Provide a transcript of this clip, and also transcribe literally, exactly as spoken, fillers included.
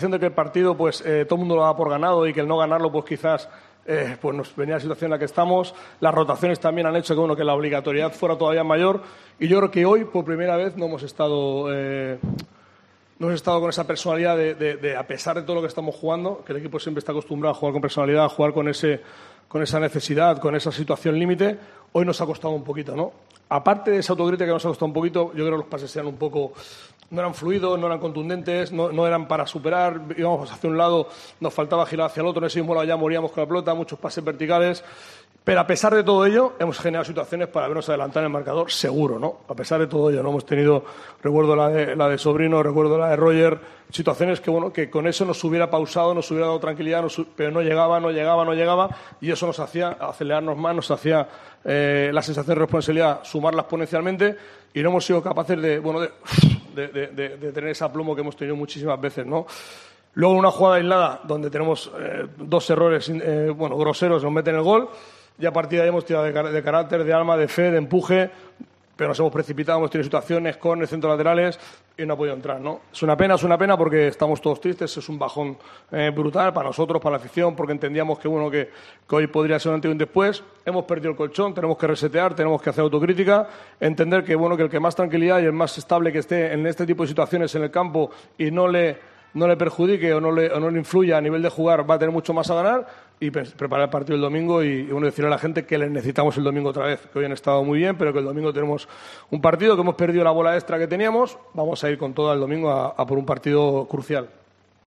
De que el partido, pues eh, todo el mundo lo da por ganado y que el no ganarlo, pues quizás eh, pues nos venía la situación en la que estamos. Las rotaciones también han hecho que, bueno, que la obligatoriedad fuera todavía mayor. Y yo creo que hoy, por primera vez, no hemos estado, eh, no hemos estado con esa personalidad de, de, de, a pesar de todo lo que estamos jugando, que el equipo siempre está acostumbrado a jugar con personalidad, a jugar con ese, con esa necesidad, con esa situación límite. Hoy nos ha costado un poquito, ¿no? Aparte de esa autocrítica que nos ha costado un poquito, yo creo que los pases eran un poco... no eran fluidos, no eran contundentes, no, no eran para superar, íbamos hacia un lado, nos faltaba girar hacia el otro, en ese mismo lado ya moríamos con la pelota, muchos pases verticales. Pero a pesar de todo ello, hemos generado situaciones para vernos adelantar en el marcador, seguro, ¿no? A pesar de todo ello, ¿no? Hemos tenido, recuerdo la de, la de Sobrino, recuerdo la de Roger, situaciones que, bueno, que con eso nos hubiera pausado, nos hubiera dado tranquilidad, nos, pero no llegaba, no llegaba, no llegaba, y eso nos hacía acelerarnos más, nos hacía eh, la sensación de responsabilidad sumarla exponencialmente, y no hemos sido capaces de, bueno, de, de, de, de, de tener ese aplomo que hemos tenido muchísimas veces, ¿no? Luego una jugada aislada donde tenemos eh, dos errores, eh, bueno, groseros, nos meten el gol. Y a partir de ahí hemos tirado de, car de carácter, de alma, de fe, de empuje, pero nos hemos precipitado, hemos tenido situaciones, córner, centros laterales y no ha podido entrar, ¿no? Es una pena, es una pena porque estamos todos tristes, es un bajón eh, brutal para nosotros, para la afición, porque entendíamos que, bueno, que, que hoy podría ser un antes y un después. Hemos perdido el colchón, tenemos que resetear, tenemos que hacer autocrítica, entender que, bueno, que el que más tranquilidad y el más estable que esté en este tipo de situaciones en el campo y no le... no le perjudique o no le, o no le influya a nivel de jugar, va a tener mucho más a ganar y preparar el partido el domingo y, y bueno, decirle a la gente que les necesitamos el domingo otra vez, que hoy han estado muy bien, pero que el domingo tenemos un partido, que hemos perdido la bola extra que teníamos, vamos a ir con todo el domingo a, a por un partido crucial.